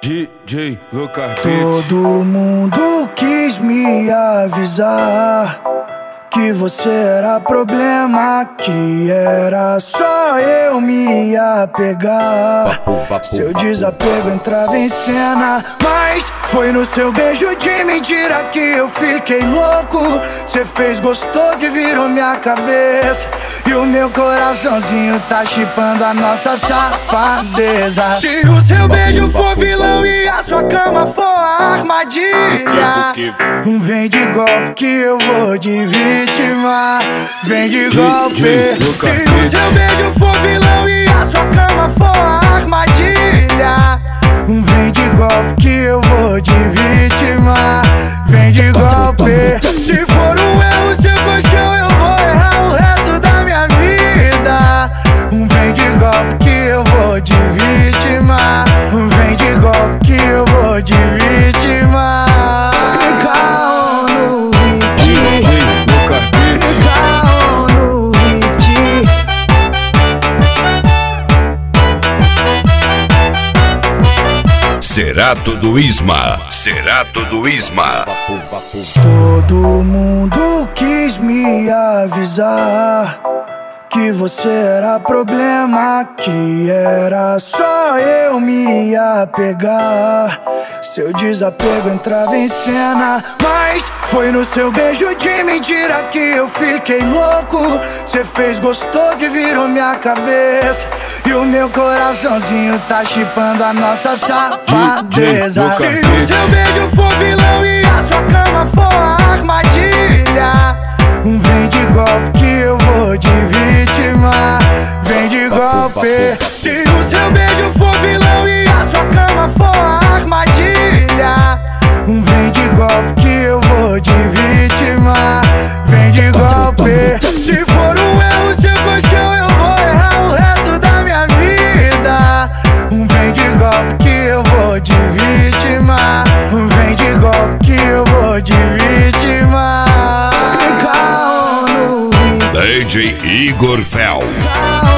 DJ Lucas Beats. Todo mundo quis me avisar que você era problema, que era só eu me apegar. Seu desapego entrava em cena, mas foi no seu beijo de mentira que eu fiquei louco. Cê fez gostoso e virou minha cabeça, e o meu coraçãozinho tá chipando a nossa safadeza. Se o seu beijo for vilão e a sua cama for a armadilha, vem de golpe que eu vou de vítima. Vem de golpe. Se o seu beijo for vilão e a sua cama for a armadilha, vem de golpe que eu vou de vítima. Vem de golpe. Se for um erro seu colchão, eu vou errar o resto da minha vida. Vem de golpe que eu vou de vítima. Vem de golpe que eu vou de vítima. Será tudo Isma, será tudo Isma. Todo mundo quis me avisar que você era problema, que era só eu me apegar. Seu desapego entrava em cena, mas foi no seu beijo de mentira que eu fiquei louco. Cê fez gostoso e virou minha cabeça, e o meu coraçãozinho tá chipando a nossa safadeza. Se o seu beijo for vilão e a sua cama for a armadilha, vem de golpe que eu vou de vítima. Vem de golpe. Se o seu beijo for vilão e a sua cama for a armadilha, vem de golpe que eu vou de vítima. Vem de golpe. Se for um erro seu colchão, eu vou errar o resto da minha vida. Vem de golpe que eu vou de vítima. Vem de golpe que eu vou de vítima. DJ Igor Fel.